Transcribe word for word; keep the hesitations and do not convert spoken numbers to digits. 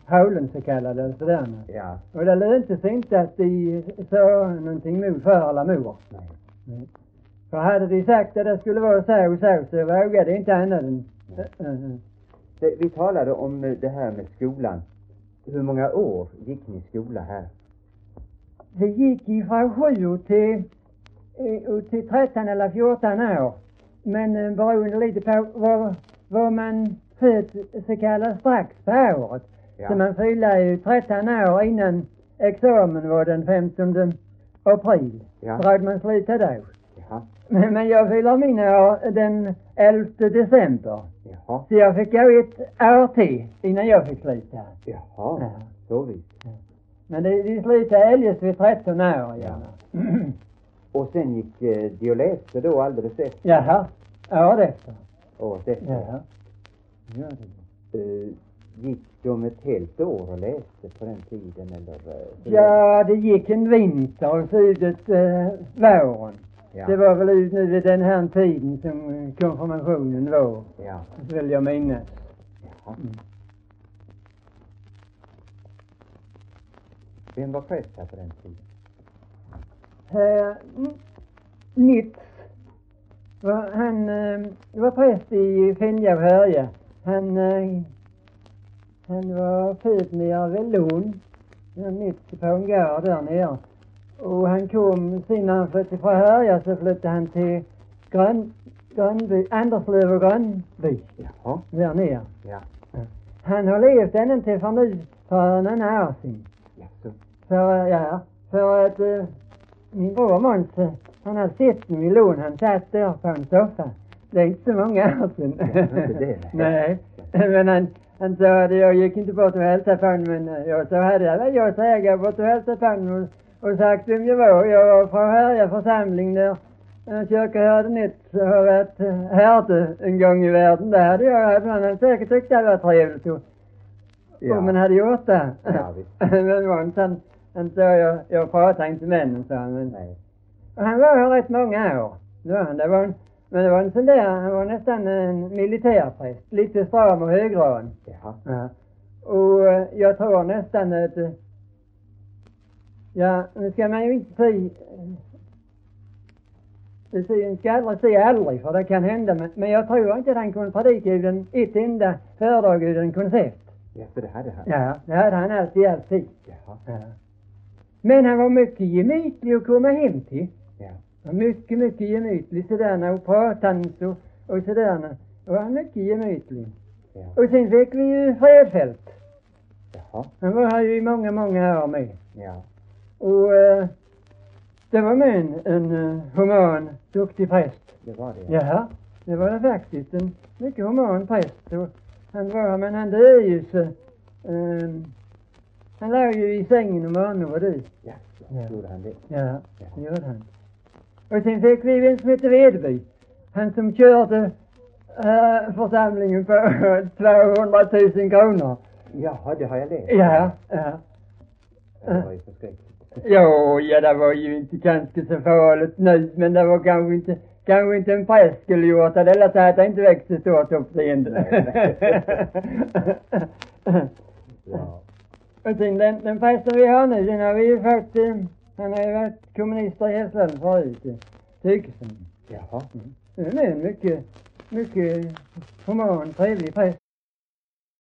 Haulen så kallade sådär. Ja. Och det lönte sig inte att de sa någonting mot för eller mor. Nej. Nej. För hade de sagt att det skulle vara så och så så vågade de inte annat än... Uh-huh. Det, vi talade om det här med skolan. Hur många år gick ni i skola här? Det gick ifrån sju till, till tretton eller fjorton år. Men beroende lite på vad, vad man född så kallat strax på året. Ja. Så man fyllde ju tretton år innan examen var den femtonde april. Ja. Så man sluta då. Ja. Men, men jag fyller mina år den elfte december. Jaha. Så jag fick gå ett år till innan jag fick sluta. Jaha, ja. Så visst. Ja. Men det, de slutade eljest vid tretton år. Ja. Och sen gick eh, de och läste då alldeles efter? Jaha, året efter. Året efter? Jaha. Ja, det. Uh, gick de ett helt år och läste på den tiden? Eller, uh, ja, det gick en vinter och slutet uh, våren. Ja. Det var väl ut nu vid den här tiden som konfirmationen var. Ja. Så vill jag minnas. Jaha. Mm. Vem var präst här på den tiden? Uh, Nitz. Han uh, var präst i Finja och Hörja. Han, uh, han var född nere vid Lund. Nitz på en gård där nere. Och han kom, sen han flyttade från Hörja så flyttade han till Grön, Grönby, Anderslöv och Grönby. Jaha. Där nere. Ja. Han har levt ännu till för nu, för en annan år sedan. Jaså. För, ja, för att uh, min bror Måns, han hade sett mig i Lund, han satt där på en soffa. Det är inte så många år sedan. Ja, inte det. Nej, men han, han sa att jag gick inte bort och hälsade på honom, men jag så hade jag, jag sa jag bort och hälsade på honom och, och sagt vem jag var. Jag var från Hörja församling där. Kyrkoherden Nitz har varit härde en gång i världen. Där hade jag, han hade säkert tyckt det var trevligt och, ja. Och man hade gjort det. Ja, men Måns han, han sa jag, jag pratade inte med honom, sa han. Men, nej. Och han var här rätt många år. Det var han, det var en, men det var en sån där, han var nästan en militärpräst. Lite stram och högran. Jaha. Ja. Och uh, jag tror nästan att, uh, ja, nu ska man ju inte säga, det ska aldrig säga aldrig, för det kan hända. Men, men jag tror inte att han kunde predika utan ett enda föredrag utan koncept. Ja, för det hade han. Ja, det hade han alltid, alltid. Jaha. Ja. Men han var mycket gemytlig att komma hem till. Ja. Mycket, mycket gemytlig sådär och pratans och, och sådär. Och han mycket gemytlig. Ja. Och sen fick vi ju Fredfält. Jaha. Han var här ju i många, många år med. Ja. Och uh, det var med en, en uh, human, duktig präst. Det var det? Ja, det var det faktiskt. En mycket human präst. Och han var, men han döde ju så... Um, han låg ju i sängen och morgonen var det. Ja, så gjorde han det. Ja, det gjorde han. Och sen fick vi en som heter Vedeby. Han som körde uh, församlingen på tvåhundratusen kronor. Jaha, det har jag läst. Ja, ja. Det var ju förskräckligt. Jo, ja, det var ju inte kanske så farligt nu, men det var kanske inte, kanske inte en präst skulle gjort det, eller så att det inte växte stort uppseende. Ja. Och sen den, den prästen vi har nu, den har vi ju fått, eh, han har ju varit kommunister i Hässleholm förut, Tyckesen. Jaha. Mm. Det är en mycket, mycket human, trevlig präst.